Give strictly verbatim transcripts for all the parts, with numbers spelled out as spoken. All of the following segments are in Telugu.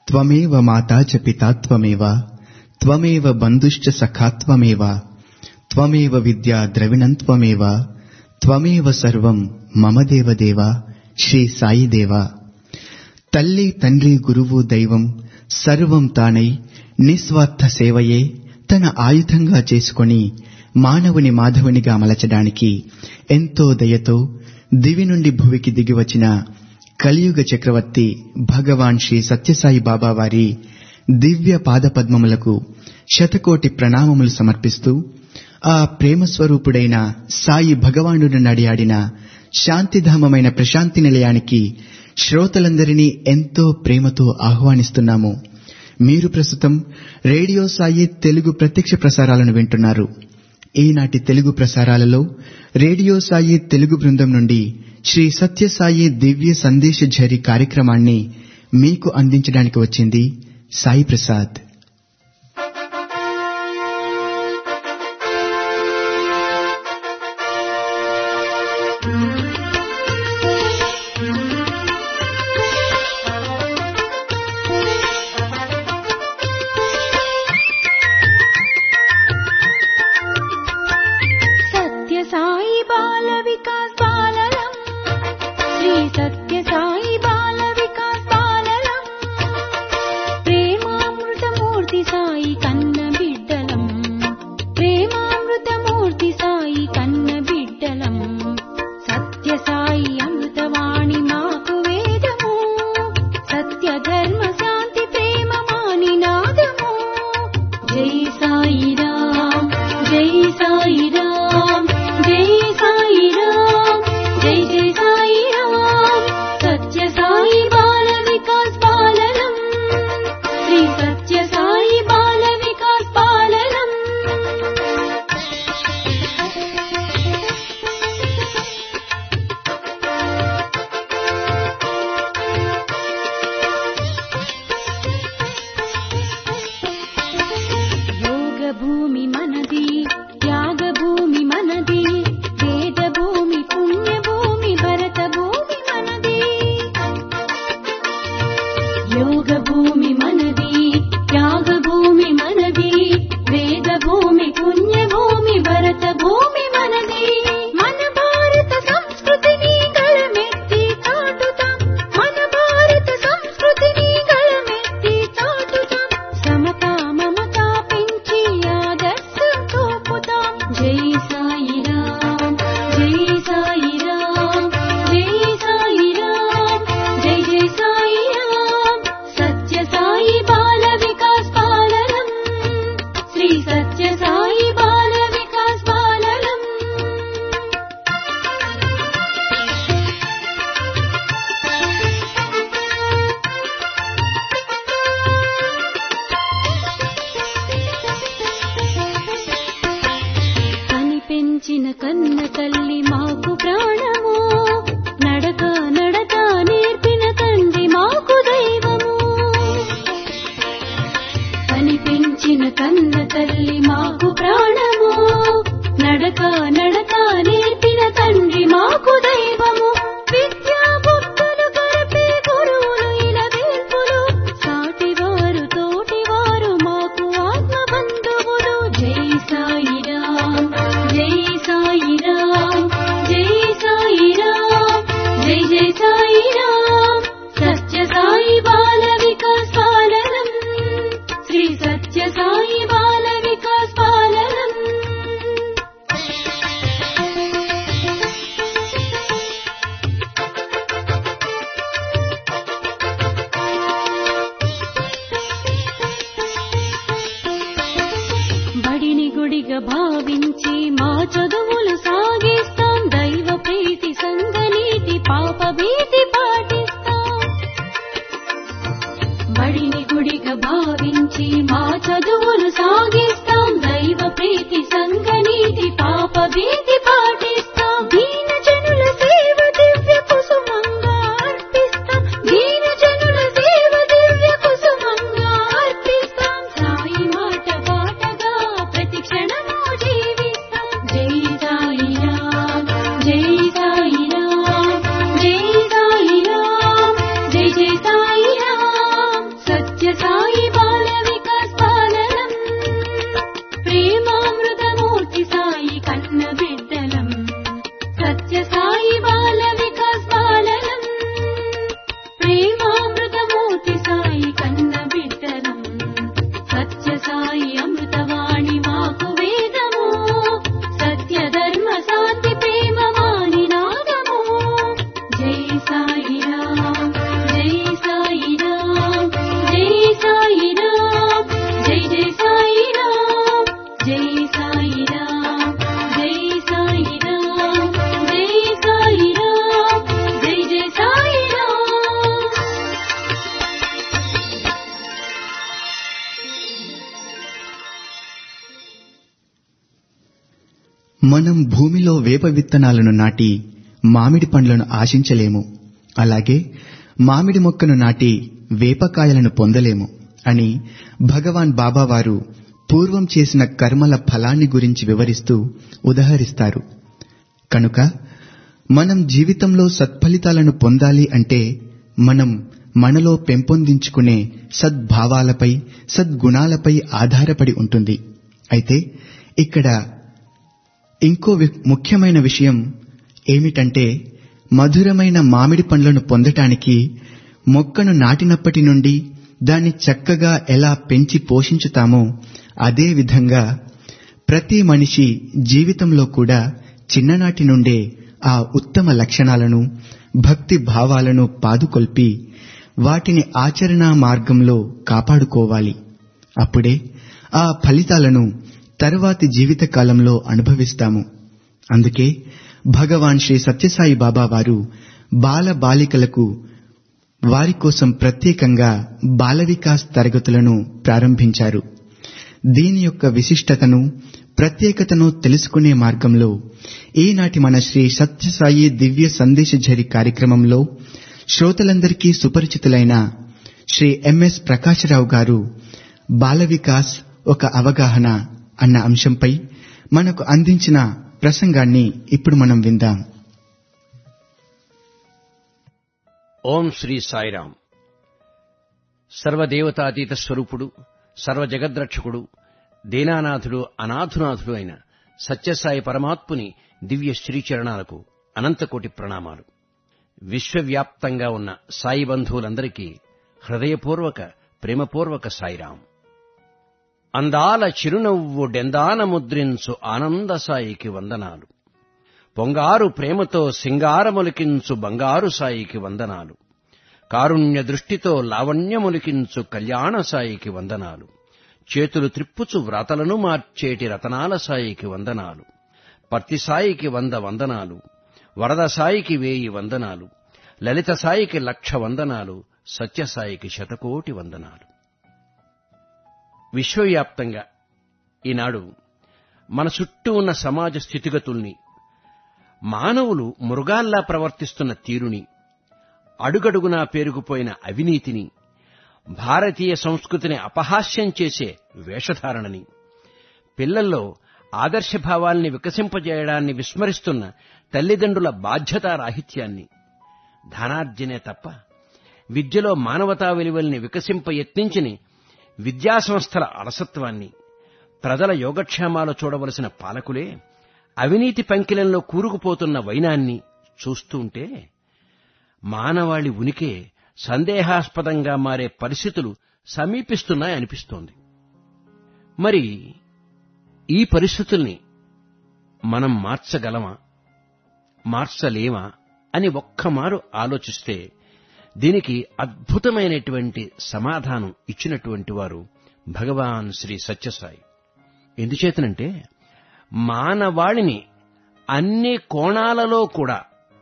త్వమేవ మాతా చ పితా త్వమేవ త్వమేవ బంధుశ్చ సఖా త్వమేవ త్వమేవ విద్యా ద్రవిణం త్వమేవ త్వమేవ సర్వం మమ దేవదేవ శ్రీ సాయి దేవ. తల్లి తండ్రి గురువు దైవం సర్వం తానై నిస్వార్థ సేవయే తన ఆయుధంగా చేసుకొని మానవుని మాధవునిగా మలచడానికి ఎంతో దయతో దివి నుండి భువికి దిగివచ్చిన కలియుగ చక్రవర్తి భగవాన్ శ్రీ సత్యసాయి బాబా వారి దివ్య పాదపద్మములకు శతకోటి ప్రణామములు సమర్పిస్తూ ఆ ప్రేమ స్వరూపుడైన సాయి భగవానుడు నడియాడిన శాంతిధామమైన ప్రశాంతి నిలయానికి శ్రోతలందరినీ ఎంతో ప్రేమతో ఆహ్వానిస్తున్నాము. మీరు ప్రస్తుతం రేడియో సాయి తెలుగు ప్రత్యక్ష ప్రసారాలను వింటున్నారు. ఈనాటి తెలుగు ప్రసారాలలో రేడియో సాయి తెలుగు బృందం నుండి శ్రీ సత్యసాయి దివ్య సందేశ ఝరి కార్యక్రమాన్ని మీకు అందించడానికి వచ్చింది సాయి ప్రసాద్. జై సాయి రామ్, జై జై సాయి రామ్, సత్య మనం భూమిలో వేప విత్తనాలను నాటి మామిడి పండ్లను ఆశించలేము, అలాగే మామిడి మొక్కను నాటి వేపకాయలను పొందలేము అని భగవాన్ బాబావారు పూర్వం చేసిన కర్మల ఫలాన్ని గురించి వివరిస్తూ ఉదహరిస్తారు. కనుక మనం జీవితంలో సత్ఫలితాలను పొందాలి అంటే మనం మనలో పెంపొందించుకునే సద్భావాలపై, సద్గుణాలపై ఆధారపడి ఉంటుంది. అయితే ఇక్కడ ఇంకో ముఖ్యమైన విషయం ఏమిటంటే, మధురమైన మామిడి పండ్లను పొందటానికి మొక్కను నాటినప్పటి నుండి దాన్ని చక్కగా ఎలా పెంచి పోషించుతామో అదే విధంగా ప్రతి మనిషి జీవితంలో కూడా చిన్ననాటి నుండే ఆ ఉత్తమ లక్షణాలను, భక్తి భావాలను పాదుకొల్పి వాటిని ఆచరణా మార్గంలో కాపాడుకోవాలి. అప్పుడే ఆ ఫలితాలను తరువాతి జీవితకాలంలో అనుభవిస్తాము. అందుకే భగవాన్ శ్రీ సత్యసాయి బాబా వారు బాల బాలికలకు వారి కోసం ప్రత్యేకంగా బాల వికాస్ తరగతులను ప్రారంభించారు. దీని యొక్క విశిష్టతను, ప్రత్యేకతను తెలుసుకునే మార్గంలో ఈనాటి మన శ్రీ సత్యసాయి దివ్య సందేశఝరి కార్యక్రమంలో శ్రోతలందరికీ సుపరిచితులైన శ్రీ ఎంఎస్ ప్రకాశరావు గారు బాల వికాస్ ఒక అవగాహన అన్న అంశంపై మనకు అందించిన ప్రసంగాన్ని ఇప్పుడు మనం విందాం. ఓం శ్రీ సాయిరాం. సర్వదేవతాతీత స్వరూపుడు, సర్వజగద్రక్షకుడు, దీనానాథుడు, అనాథునాథుడు అయిన సత్యసాయి పరమాత్ముని దివ్య శ్రీచరణాలకు అనంతకోటి ప్రణామాలు. విశ్వవ్యాప్తంగా ఉన్న సాయి బంధువులందరికీ హృదయపూర్వక ప్రేమపూర్వక సాయిరాం. అందాల చిరునవ్వు డెందాన ముద్రించు ఆనంద సాయికి వందనాలు. పొంగారు ప్రేమతో సింగారములికించు బంగారు సాయికి వందనాలు. కారుణ్య దృష్టితో లావణ్యములికించు కళ్యాణ సాయికి వందనాలు. చేతులు త్రిప్పుచు వ్రాతలను మార్చేటి రతనాల సాయికి వందనాలు. పర్తి సాయికి వంద వందనాలు. వరద సాయికి వేయి వందనాలు. లలిత సాయికి లక్ష వందనాలు. సత్యసాయికి శతకోటి వందనాలు. విశ్వవ్యాప్తంగా ఈనాడు మన చుట్టూ ఉన్న సమాజ స్థితిగతుల్ని, మానవులు మృగాల్లా ప్రవర్తిస్తున్న తీరుని, అడుగడుగునా పేరుకుపోయిన అవినీతిని, భారతీయ సంస్కృతిని అపహాస్యం చేసే వేషధారణని, పిల్లల్లో ఆదర్శభావాల్ని వికసింపజేయడాన్ని విస్మరిస్తున్న తల్లిదండ్రుల బాధ్యతారాహిత్యాన్ని, ధనార్జనే తప్ప విద్యలో మానవతా విలువల్ని వికసింప యత్నించని విద్యాసంస్థల అలసత్వాన్ని, ప్రజల యోగక్షేమాలు చూడవలసిన పాలకులే అవినీతి పంకిలంలో కూరుకుపోతున్న వైనాన్ని చూస్తుంటే మానవాళి ఉనికే సందేహాస్పదంగా మారే పరిస్థితులు సమీపిస్తున్నాయనిపిస్తోంది. మరి ఈ పరిస్థితుల్ని మనం మార్చగలమా, మార్చలేమా అని ఒక్కమారు ఆలోచిస్తే దీనికి అద్భుతమైనటువంటి సమాధానం ఇచ్చినటువంటి వారు భగవాన్ శ్రీ సత్యసాయి. ఎందుచేతనంటే మానవాళిని అన్ని కోణాలలో కూడా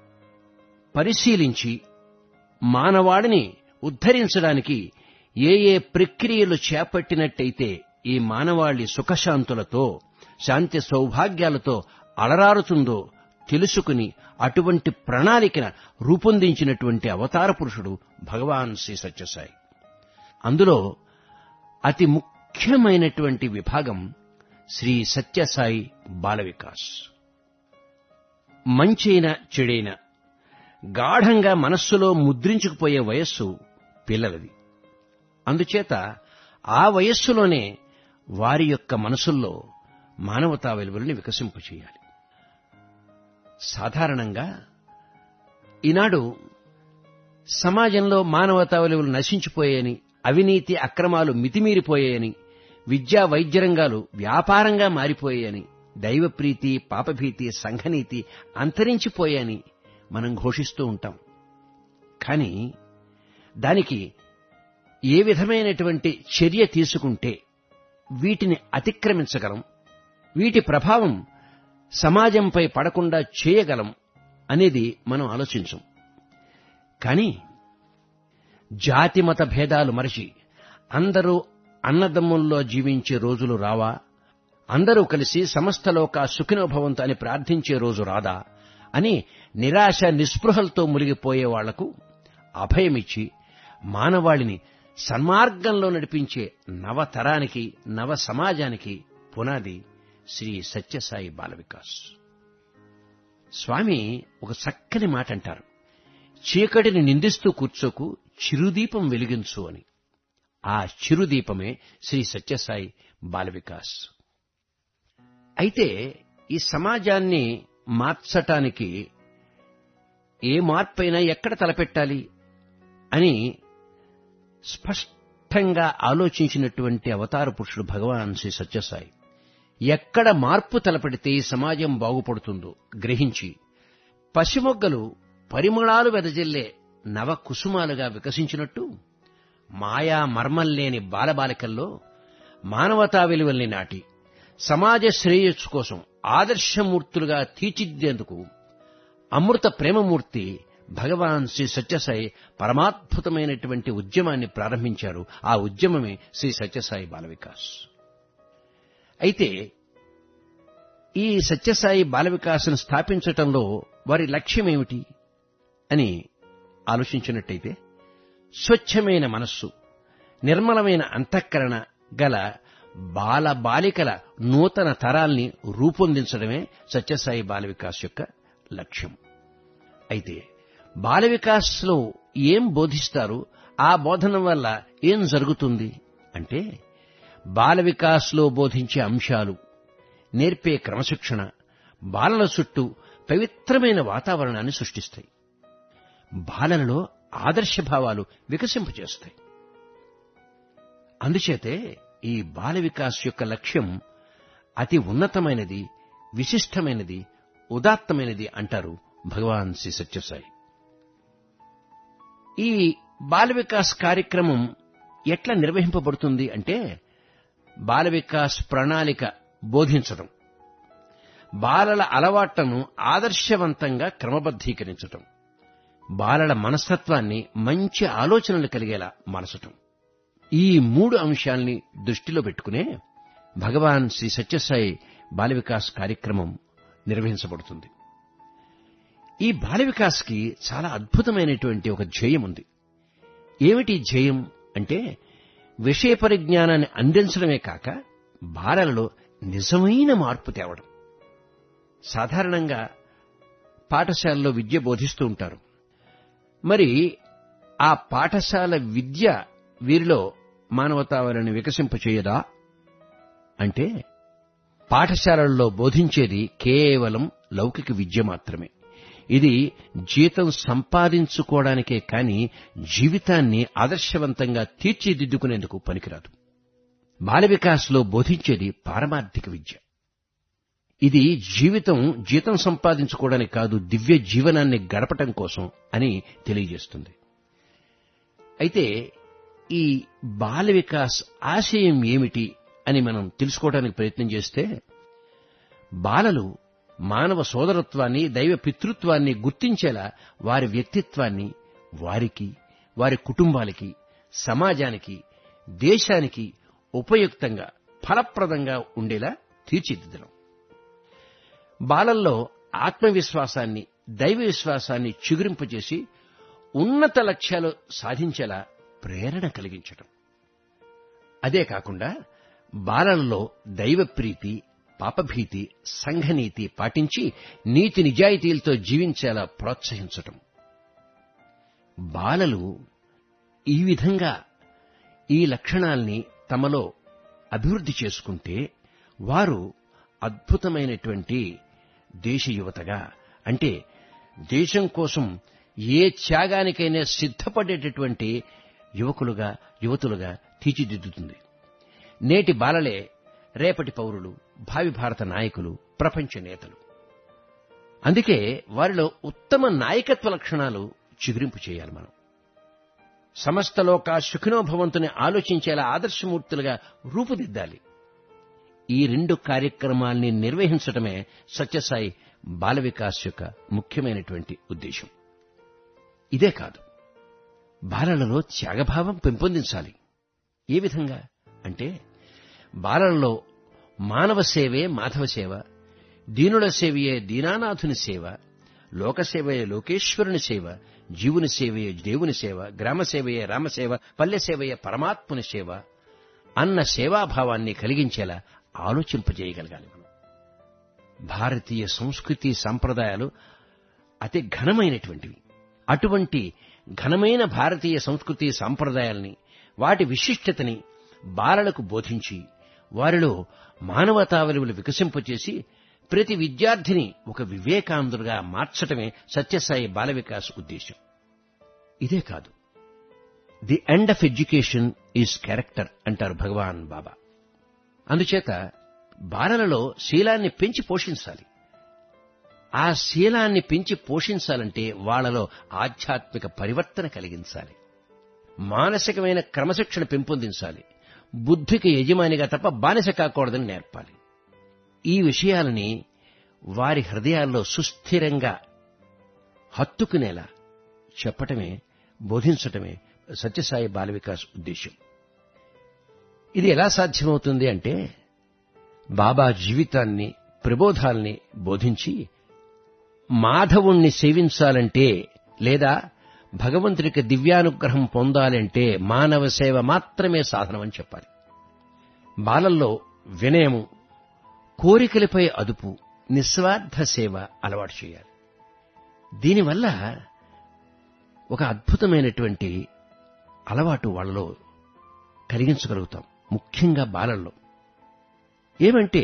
పరిశీలించి మానవాళిని ఉద్ధరించడానికి ఏ ఏ ప్రక్రియలు చేపట్టినట్టయితే ఈ మానవాళి సుఖశాంతులతో, శాంతి సౌభాగ్యాలతో అలరారుతుందో తెలుసుకుని అటువంటి ప్రణాళికను రూపొందించినటువంటి అవతార పురుషుడు భగవాన్ శ్రీ సత్యసాయి. అందులో అతి ముఖ్యమైనటువంటి విభాగం శ్రీ సత్యసాయి బాల వికాస్. మంచైన చెడైన గాఢంగా మనస్సులో ముద్రించుకుపోయే వయస్సు పిల్లలది. అందుచేత ఆ వయస్సులోనే వారి యొక్క మనసుల్లో మానవతా విలువల్ని వికసింపచేయాలి. సాధారణంగా ఈనాడు సమాజంలో మానవతా విలువలు నశించిపోయాయని, అవినీతి అక్రమాలు మితిమీరిపోయాయని, విద్యా వైద్య రంగాలు వ్యాపారంగా మారిపోయాయని, దైవప్రీతి, పాపభీతి, సంఘనీతి అంతరించిపోయాయని మనం ఘోషిస్తూ ఉంటాం. కానీ దానికి ఏ విధమైనటువంటి చర్య తీసుకుంటే వీటిని అతిక్రమించగలం, వీటి ప్రభావం సమాజంపై పడకుండా చేయగలం అనేది మనం ఆలోచించం. కానీ జాతి మత భేదాలు మరచి అందరూ అన్నదమ్ముల్లో జీవించే రోజులు రావా? అందరూ కలిసి సమస్త లోకా సుఖినో భవంతు అని ప్రార్థించే రోజు రాదా అని నిరాశ నిస్పృహలతో మునిగిపోయే వాళ్లకు అభయమిచ్చి మానవాళిని సన్మార్గంలో నడిపించే నవతరానికి నవ సమాజానికి పునాది శ్రీ సత్యసాయి బాల వికాస్. స్వామి ఒక చక్కని మాట అంటారు, చీకటిని నిందిస్తూ కూర్చోకు, చిరుదీపం వెలిగించు అని. ఆ చిరుదీపమే శ్రీ సత్యసాయి బాల వికాస్. అయితే ఈ సమాజాన్ని మార్చటానికి ఏ మార్పైనా ఎక్కడ తలపెట్టాలి అని స్పష్టంగా ఆలోచించినటువంటి అవతార పురుషుడు భగవాన్ శ్రీ సత్యసాయి. ఎక్కడ మార్పు తలపెడితే ఈ సమాజం బాగుపడుతుందో గ్రహించి పసిమొగ్గలు పరిమళాలు వెదజల్లే నవ కుసుమాలుగా వికసించినట్టు మాయా మర్మల్లేని బాలబాలికల్లో మానవతా విలువల్ని నాటి సమాజ శ్రేయస్సు కోసం ఆదర్శమూర్తులుగా తీర్చిదిద్దేందుకు అమృత ప్రేమమూర్తి భగవాన్ శ్రీ సత్యసాయి పరమాద్భుతమైనటువంటి ఉద్యమాన్ని ప్రారంభించారు. ఆ ఉద్యమమే శ్రీ సత్యసాయి బాల వికాస్. అయితే ఈ సత్యసాయి బాల వికాస్ను స్థాపించటంలో వారి లక్ష్యమేమిటి అని ఆలోచించినట్టయితే, స్వచ్ఛమైన మనస్సు, నిర్మలమైన అంతఃకరణ గల బాల బాలికల నూతన తరాల్ని రూపొందించడమే సత్యసాయి బాల వికాస్ యొక్క లక్ష్యం. అయితే బాల వికాస్లో ఏం బోధిస్తారు, ఆ బోధన వల్ల ఏం జరుగుతుంది అంటే, బాల వికాస్లో బోధించే అంశాలు, నేర్పే క్రమశిక్షణ బాలల చుట్టూ పవిత్రమైన వాతావరణాన్ని సృష్టిస్తాయి. బాలలలో ఆదర్శభావాలు వికసింపచేస్తాయి. అందుచేతే ఈ బాల వికాస్ యొక్క లక్ష్యం అతి ఉన్నతమైనది, విశిష్టమైనది, ఉదాత్తమైనది అంటారు భగవాన్ శ్రీ సత్యసాయి. ఈ బాల వికాస్ కార్యక్రమం ఎట్లా నిర్వహింపబడుతుంది అంటే, బాల వికాస్ ప్రణాళిక బోధించడం, బాలల అలవాట్లను ఆదర్శవంతంగా క్రమబద్ధీకరించటం, బాలల మనస్తత్వాన్ని మంచి ఆలోచనలు కలిగేలా మలచటం, ఈ మూడు అంశాల్ని దృష్టిలో పెట్టుకునే భగవాన్ శ్రీ సత్యసాయి బాల వికాస్ కార్యక్రమం నిర్వహించబడుతుంది. ఈ బాల వికాస్కి చాలా అద్భుతమైనటువంటి ఒక ధ్యేయం ఉంది. ఏమిటి ధ్యేయం అంటే, విషయ పరిజ్ఞానాన్ని అందించడమే కాక బాలలలో నిజమైన మార్పు తేవడం. సాధారణంగా పాఠశాలలో విద్య బోధిస్తూ ఉంటారు. మరి ఆ పాఠశాల విద్య వీరిలో మానవతావారిని వికసింపచేయదా అంటే, పాఠశాలల్లో బోధించేది కేవలం లౌకిక విద్య మాత్రమే. ఇది జీతం సంపాదించుకోవడానికే కాని జీవితాన్ని ఆదర్శవంతంగా తీర్చిదిద్దుకునేందుకు పనికిరాదు. బాల వికాస్లో బోధించేది పారమార్థిక విద్య. ఇది జీవితం జీతం సంపాదించుకోవడానికి కాదు, దివ్య జీవనాన్ని గడపటం కోసం అని తెలియజేస్తుంది. అయితే ఈ బాల వికాస్ ఆశయం ఏమిటి అని మనం తెలుసుకోవడానికి ప్రయత్నం చేస్తే, బాలలు మానవ సోదరత్వాన్ని, దైవ పితృత్వాన్ని గుర్తించేలా వారి వ్యక్తిత్వాన్ని వారికి, వారి కుటుంబాలకి, సమాజానికి, దేశానికి ఉపయుక్తంగా, ఫలప్రదంగా ఉండేలా తీర్చిదిద్దడం. బాలల్లో ఆత్మవిశ్వాసాన్ని, దైవ విశ్వాసాన్ని చిగురింపజేసి ఉన్నత లక్ష్యాలు సాధించేలా ప్రేరణ కలిగించడం. అదే కాకుండా బాలలలో దైవప్రీతి, పాపభీతి, సంఘనీతి పాటించి నీతి నిజాయితీలతో జీవించేలా ప్రోత్సహించటం. బాలలు ఈ విధంగా ఈ లక్షణాల్ని తమలో అభివృద్ధి చేసుకుంటే వారు అద్భుతమైనటువంటి దేశ యువతగా, అంటే దేశం కోసం ఏ త్యాగానికైనా సిద్ధపడేటటువంటి యువకులుగా, యువతులుగా తీర్చిదిద్దుతుంది. నేటి బాలలే రేపటి పౌరులు, భావి భారత నాయకులు, ప్రపంచ నేతలు. అందుకే వారిలో ఉత్తమ నాయకత్వ లక్షణాలు చిగురింపు చేయాలి. మనం సమస్త లోకా సుఖినో భవంతుని ఆలోచించేలా ఆదర్శమూర్తులుగా రూపుదిద్దాలి. ఈ రెండు కార్యక్రమాల్ని నిర్వహించడమే సత్యసాయి బాల వికాస్ యొక్క ముఖ్యమైనటువంటి ఉద్దేశం. ఇదే కాదు, బాలలలో త్యాగభావం పెంపొందించాలి. ఏ విధంగా అంటే, బాలలలో మానవ సేవే మాధవ సేవ, దీనుల సేవయే దీనానాథుని సేవ, లోకసేవయే లోకేశ్వరుని సేవ, జీవుని సేవయే దేవుని సేవ, గ్రామ సేవయే రామసేవ, పల్లె సేవయే పరమాత్ముని సేవ అన్న సేవాభావాన్ని కలిగించేలా ఆలోచింపజేయగలగాలి మనం. భారతీయ సంస్కృతి సంప్రదాయాలు అతి ఘనమైనటువంటివి. అటువంటి ఘనమైన భారతీయ సంస్కృతి సంప్రదాయాల్ని, వాటి విశిష్టతని బాలలకు బోధించి వారిలో మానవతా విలువలు వికసింపచేసి ప్రతి విద్యార్థిని ఒక వివేకానందుడుగా మార్చటమే సత్యసాయి బాల వికాస్ ఉద్దేశం. ఇదే కాదు, the end of education is character అంటారు భగవాన్ బాబా. అందుచేత బాలలలో శీలాన్ని పెంచి పోషించాలి. ఆ శీలాన్ని పెంచి పోషించాలంటే వాళ్లలో ఆధ్యాత్మిక పరివర్తన కలిగించాలి, మానసికమైన క్రమశిక్షణ పెంపొందించాలి, బుద్ధికి యజమానిగా తప్ప బానిస కాకూడదని నేర్పాలి. ఈ విషయాలని వారి హృదయాల్లో సుస్థిరంగా హత్తుకునేలా చెప్పటమే, బోధించటమే సత్యసాయి బాల వికాస్ ఉద్దేశం. ఇది ఎలా సాధ్యమవుతుంది అంటే, బాబా జీవితాన్ని, ప్రబోధాల్ని బోధించి మాధవుణ్ణి సేవించాలంటే లేదా భగవంతుడికి దివ్యానుగ్రహం పొందాలంటే మానవ సేవ మాత్రమే సాధనమని చెప్పాలి. బాలల్లో వినయము, కోరికలపై అదుపు, నిస్వార్థ సేవ అలవాటు చేయాలి. దీనివల్ల ఒక అద్భుతమైనటువంటి అలవాటు వాళ్ళలో కలిగించగలుగుతాం, ముఖ్యంగా బాలల్లో. ఏమంటే,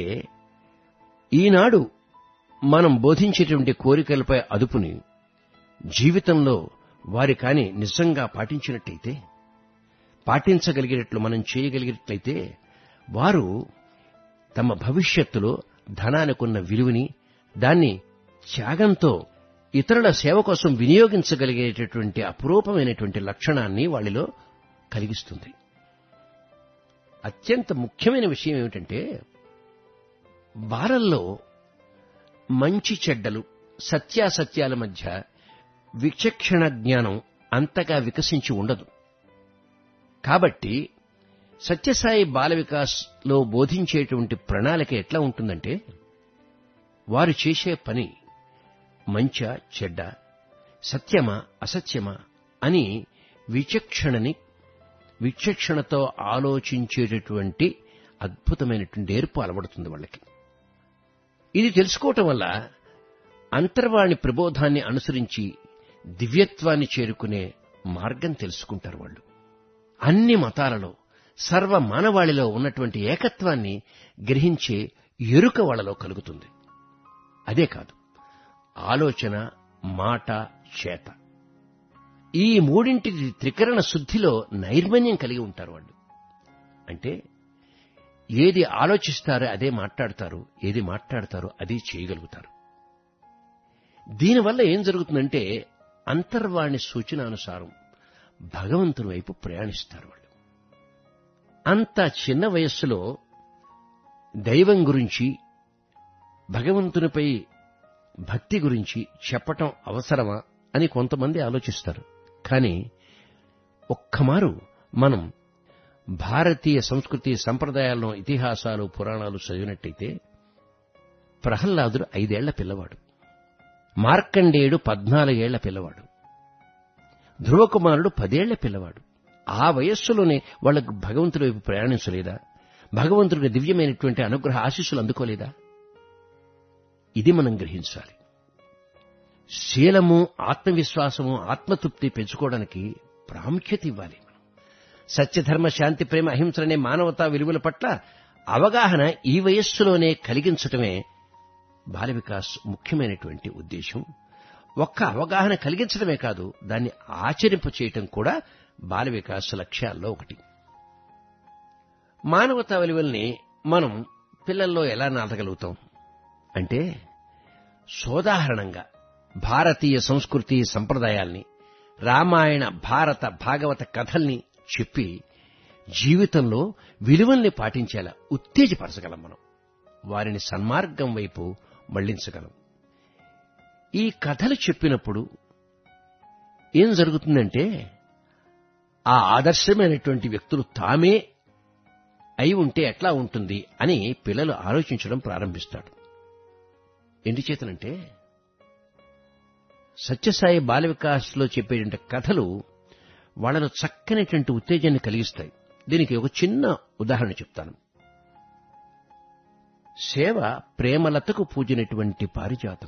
ఈనాడు మనం బోధించేటువంటి కోరికలపై అదుపుని జీవితంలో వారి కాని నిజంగా పాటించినట్టయితే, పాటించగలిగినట్లు మనం చేయగలిగినట్లయితే, వారు తమ భవిష్యత్తులో ధనానికున్న విలువని, దాన్ని త్యాగంతో ఇతరుల సేవ కోసం వినియోగించగలిగేటటువంటి అపురూపమైనటువంటి లక్షణాన్ని వాళ్ళలో కలిగిస్తుంది. అత్యంత ముఖ్యమైన విషయం ఏమిటంటే, బాలల్లో మంచి చెడ్డలు, సత్యాసత్యాల మధ్య విచక్షణ జ్ఞానం అంతగా వికసించి ఉండదు. కాబట్టి సత్యసాయి బాల వికాస్ లో బోధించేటువంటి ప్రణాళిక ఎట్లా ఉంటుందంటే, వారు చేసే పని మంచా చెడ్డ, సత్యమా అసత్యమా అని విచక్షణని విచక్షణతో ఆలోచించేటటువంటి అద్భుతమైనటువంటి నేర్పు అలవడుతుంది వాళ్ళకి. ఇది తెలుసుకోవటం వల్ల అంతర్వాణి ప్రబోధాన్ని అనుసరించి దివ్యత్వాన్ని చేరుకునే మార్గం తెలుసుకుంటారు వాళ్ళు. అన్ని మతాలలో, సర్వ మానవాళిలో ఉన్నటువంటి ఏకత్వాన్ని గ్రహించే ఎరుక వాళ్ళలో కలుగుతుంది. అదే కాదు, ఆలోచన, మాట, చేత ఈ మూడింటి త్రికరణ శుద్ధిలో నైర్మన్యం కలిగి ఉంటారు వాళ్ళు. అంటే ఏది ఆలోచిస్తారో అదే మాట్లాడతారు, ఏది మాట్లాడతారో అదే చేయగలుగుతారు. దీనివల్ల ఏం జరుగుతుందంటే, అంతర్వాణి సూచనానుసారం భగవంతుని వైపు ప్రయాణిస్తారు వాళ్ళు. అంత చిన్న వయస్సులో దైవం గురించి, భగవంతునిపై భక్తి గురించి చెప్పటం అవసరమా అని కొంతమంది ఆలోచిస్తారు. కానీ ఒక్కమారు మనం భారతీయ సంస్కృతి సంప్రదాయాలను, ఇతిహాసాలు, పురాణాలు చదివినట్టయితే, ప్రహ్లాదుడు ఐదేళ్ల పిల్లవాడు, మార్కండేయుడు పద్నాలుగేళ్ల పిల్లవాడు, ధ్రువకుమారుడు పదేళ్ల పిల్లవాడు. ఆ వయస్సులోనే వాళ్లకు భగవంతుడి వైపు ప్రయాణించలేదా? భగవంతుడికి దివ్యమైనటువంటి అనుగ్రహ ఆశీస్సులు అందుకోలేదా? ఇది మనం గ్రహించాలి. శీలము, ఆత్మవిశ్వాసము, ఆత్మతృప్తి పెంచుకోవడానికి ప్రాముఖ్యత ఇవ్వాలి. మనం సత్యధర్మ, శాంతి, ప్రేమ, అహింసలనే మానవతా విలువల పట్ల అవగాహన ఈ వయస్సులోనే కలిగించటమే బాల వికాస్ ముఖ్యమైనటువంటి ఉద్దేశం. ఒక్క అవగాహన కలిగించడమే కాదు, దాన్ని ఆచరింప చేయటం కూడా బాల వికాస్ లక్ష్యాల్లో ఒకటి. మానవతా విలువల్ని మనం పిల్లల్లో ఎలా నాటగలుగుతాం అంటే, సోదాహరణంగా భారతీయ సంస్కృతి సంప్రదాయాల్ని, రామాయణ, భారత, భాగవత కథల్ని చెప్పి జీవితంలో విలువల్ని పాటించేలా ఉత్తేజపరచగలం. మనం వారిని సన్మార్గం వైపు మళ్లించగలం. ఈ కథలు చెప్పినప్పుడు ఏం జరుగుతుందంటే, ఆ ఆదర్శమైనటువంటి వ్యక్తులు తామే అయి ఉంటే ఎట్లా ఉంటుంది అని పిల్లలు ఆలోచించడం ప్రారంభిస్తాడు. ఎందుచేతనంటే సత్యసాయి బాల వికాస్లో చెప్పేటువంటి కథలు వాళ్ళను చక్కనేటువంటి ఉత్తేజాన్ని కలిగిస్తాయి. దీనికి ఒక చిన్న ఉదాహరణ చెప్తాను. సేవ ప్రేమలతకు పూజినటువంటి పారిజాతం.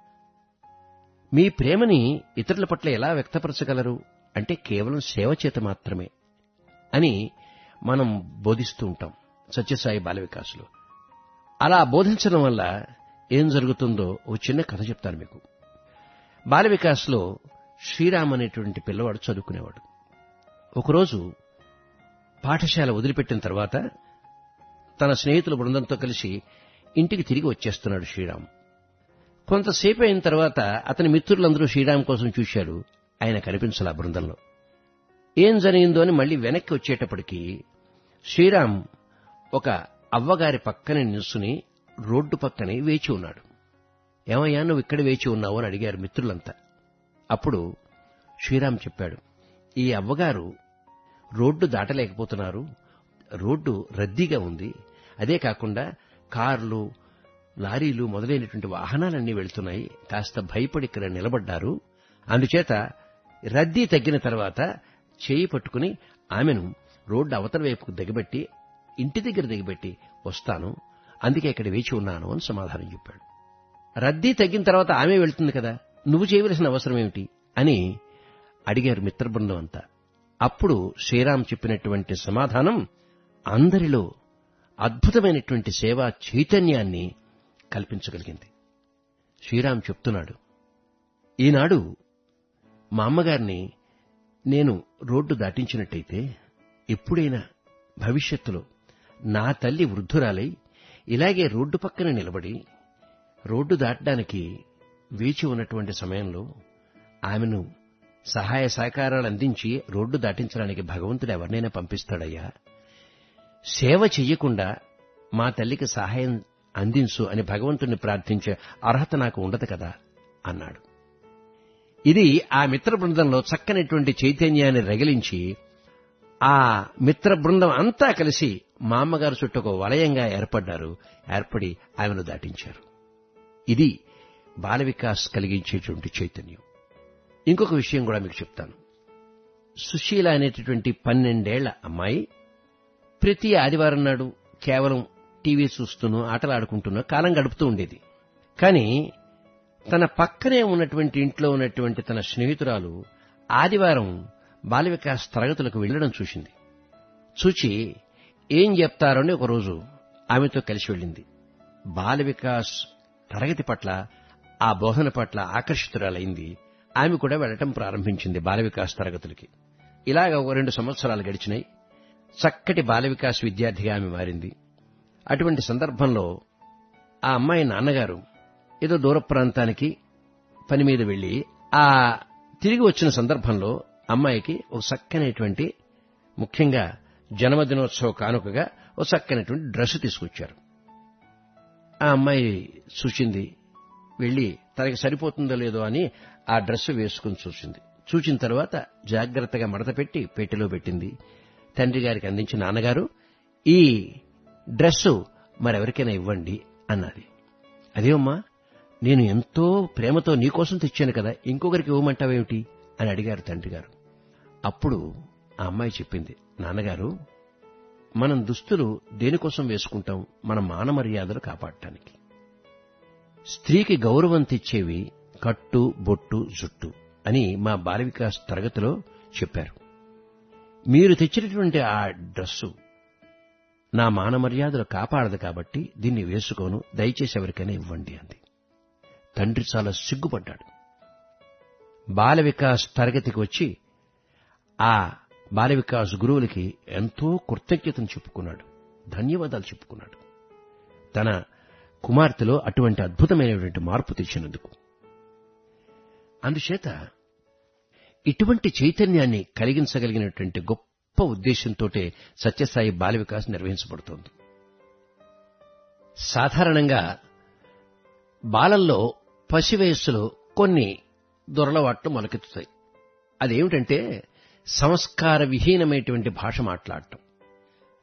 మీ ప్రేమని ఇతరుల పట్ల ఎలా వ్యక్తపరచగలరు అంటే కేవలం సేవ చేత మాత్రమే అని మనం బోధిస్తూ ఉంటాం సత్యసాయి బాల వికాస్లో. అలా బోధించడం వల్ల ఏం జరుగుతుందో ఓ చిన్న కథ చెప్తాను మీకు. బాల వికాస్లో శ్రీరామ్ అనేటువంటి పిల్లవాడు చదువుకునేవాడు. ఒకరోజు పాఠశాల వదిలిపెట్టిన తర్వాత తన స్నేహితుల బృందంతో కలిసి ఇంటికి తిరిగి వచ్చేస్తున్నాడు శ్రీరామ్. కొంతసేపు అయిన తర్వాత అతని మిత్రులందరూ శ్రీరామ్ కోసం చూశారు. ఆయన కనిపించాల బృందంలో. ఏం జరిగిందో అని మళ్లీ వెనక్కి వచ్చేటప్పటికి శ్రీరామ్ ఒక అవ్వగారి పక్కనే నిల్చుని రోడ్డు పక్కనే వేచి ఉన్నాడు. ఏమయ్యా నువ్వు ఇక్కడ వేచి ఉన్నావు అని అడిగారు మిత్రులంతా. అప్పుడు శ్రీరామ్ చెప్పాడు, ఈ అవ్వగారు రోడ్డు దాటలేకపోతున్నారు, రోడ్డు రద్దీగా ఉంది, అదే కాకుండా కార్లు లారీలు మొదలైనటువంటి వాహనాలన్నీ వెళ్తున్నాయి, కాస్త భయపడి ఇక్కడ నిలబడ్డారు, అందుచేత రద్దీ తగ్గిన తర్వాత చేయి పట్టుకుని ఆమెను రోడ్డు అవతల వైపుకు దిగబెట్టి ఇంటి దగ్గర దిగబెట్టి వస్తాను, అందుకే ఇక్కడ వేచి ఉన్నాను అని సమాధానం చెప్పాడు. రద్దీ తగ్గిన తర్వాత ఆమె వెళ్తుంది కదా, నువ్వు చేయవలసిన అవసరం ఏమిటి అని అడిగారు మిత్రబృందం అంతా. అప్పుడు శ్రీరామ్ చెప్పినటువంటి సమాధానం అందరిలో అద్భుతమైనటువంటి సేవా చైతన్యాన్ని కల్పించగలిగింది. శ్రీరామ్ చెప్తున్నాడు, ఈనాడు మా అమ్మగారిని నేను రోడ్డు దాటించినట్టయితే ఎప్పుడైనా భవిష్యత్తులో నా తల్లి వృద్ధురాలై ఇలాగే రోడ్డు పక్కన నిలబడి రోడ్డు దాటడానికి వేచి ఉన్నటువంటి సమయంలో ఆమెను సహాయ సహకారాలు అందించి రోడ్డు దాటించడానికి భగవంతుడు ఎవరినైనా పంపిస్తాడయ్యా, సేవ చెయ్యకుండా మా తల్లికి సహాయం అందించు అని భగవంతుణ్ణి ప్రార్థించే అర్హత నాకు ఉండదు కదా అన్నాడు. ఇది ఆ మిత్ర బృందంలో చక్కనటువంటి చైతన్యాన్ని రగిలించి ఆ మిత్ర బృందం అంతా కలిసి మా అమ్మగారు చుట్టూ ఒక వలయంగా ఏర్పడ్డారు. ఏర్పడి ఆమెను దాటించారు. ఇది బాల వికాస్ కలిగించేటువంటి చైతన్యం. ఇంకొక విషయం కూడా మీకు చెప్తాను. సుశీల అనేటటువంటి పన్నెండేళ్ల అమ్మాయి ప్రతి ఆదివారం నాడు కేవలం టీవీ చూస్తూనూ ఆటలాడుకుంటూనూ కాలం గడుపుతూ ఉండేది. కానీ తన పక్కనే ఉన్నటువంటి ఇంట్లో ఉన్నటువంటి తన స్నేహితురాలు ఆదివారం బాల వికాస్ తరగతులకు వెళ్లడం చూసింది. చూచి ఏం చెప్తారని ఒకరోజు ఆమెతో కలిసి వెళ్ళింది. బాల వికాస్ తరగతి పట్ల ఆ బోధన పట్ల ఆకర్షితురాలైంది. ఆమె కూడా వెళ్లటం ప్రారంభించింది బాల వికాస్ తరగతులకి. ఇలాగ ఒక రెండు సంవత్సరాలు గడిచినాయి. చక్కటి బాల వికాస్ విద్యార్థిగా ఆమె మారింది. అటువంటి సందర్భంలో ఆ అమ్మాయి నాన్నగారు ఏదో దూర ప్రాంతానికి పని మీద వెళ్లి ఆ తిరిగి వచ్చిన సందర్భంలో అమ్మాయికి ఒక చక్కనటువంటి, ముఖ్యంగా జన్మదినోత్సవ కానుకగా ఒక చక్కనటువంటి డ్రెస్ తీసుకొచ్చారు. ఆ అమ్మాయి చూసింది, వెళ్లి తనకి సరిపోతుందో లేదో అని ఆ డ్రెస్ వేసుకుని చూసింది. చూసిన తర్వాత జాగ్రత్తగా మడత పెట్టి పెట్టెలో పెట్టింది. తండ్రి గారికి అందించి, నాన్నగారు ఈ డ్రెస్సు మరెవరికైనా ఇవ్వండి అన్నది. అదేమ్మా, నేను ఎంతో ప్రేమతో నీకోసం తెచ్చాను కదా, ఇంకొకరికి ఇవ్వమంటావేమిటి అని అడిగారు తండ్రి గారు. అప్పుడు ఆ అమ్మాయి చెప్పింది, నాన్నగారు మనం దుస్తులు దేనికోసం వేసుకుంటాం? మన మాన మర్యాదలు కాపాడటానికి. స్త్రీకి గౌరవం తెచ్చేవి కట్టు, బొట్టు, జుట్టు అని మా బాల వికాస్ తరగతిలో చెప్పారు. మీరు తెచ్చినటువంటి ఆ డ్రెస్సు నా మాన మర్యాదలు కాపాడదు కాబట్టి దీన్ని వేసుకోను, దయచేసి ఎవరికైనా ఇవ్వండి అంది. తండ్రి చాలా సిగ్గుపడ్డాడు. బాల వికాస్ తరగతికి వచ్చి ఆ బాల వికాస్ గురువులకి ఎంతో కృతజ్ఞతను చెప్పుకున్నాడు, ధన్యవాదాలు చెప్పుకున్నాడు. తన కుమార్తెలో అటువంటి అద్భుతమైనటువంటి మార్పు తెచ్చినందుకు. అందుచేత ఇటువంటి చైతన్యాన్ని కలిగించగలిగినటువంటి గొప్ప ఉద్దేశంతోటే సత్యసాయి బాల వికాస్ నిర్వహించబడుతోంది. సాధారణంగా బాలల్లో పసి వయస్సులో కొన్ని దురలవాట్లు మొలకెత్తుతాయి. అదేమిటంటే సంస్కార విహీనమైనటువంటి భాష మాట్లాడటం,